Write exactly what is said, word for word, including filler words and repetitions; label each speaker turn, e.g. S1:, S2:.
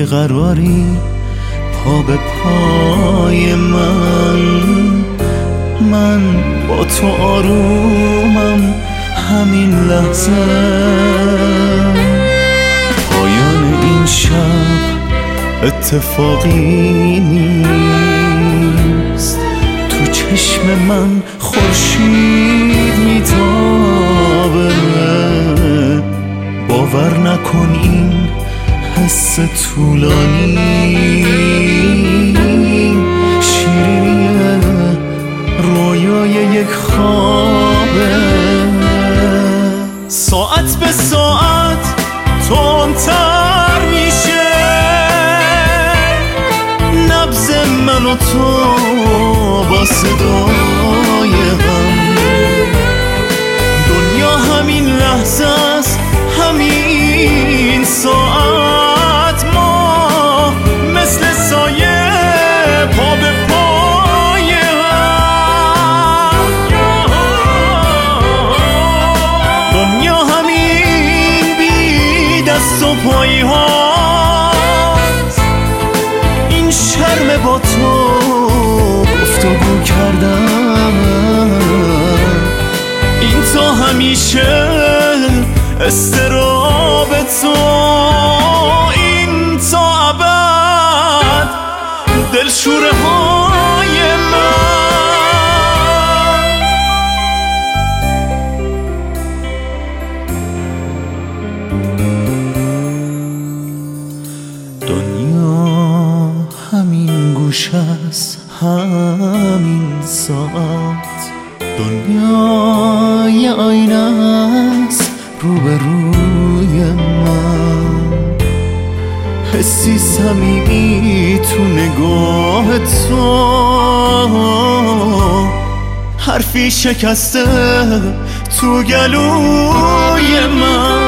S1: بیقراری پا به پای من، من با تو آرومم همین لحظه. پایان این شب اتفاقی نیست، تو چشم من خورشید میتابه. باور نکن این حس طولانی شیرینیه، رویای یک خوابه. ساعت به ساعت تندتر میشه نبض من و تو با صدای هم. دنیا همین لحظه است، همین ساعت ما مثل سایه پا به پای هم. دنیا همین بی دست و پایی هاست، این شرم با تو گفتگو کردم، این تا همیشه استراب تو، این تا ابد دلشوره های من. دنیا همین گوش است، همین ساعت. دنیا یه آینه است روبروی من، حسی صمیمی تو نگاه تو، حرفی شکسته تو گلوی من.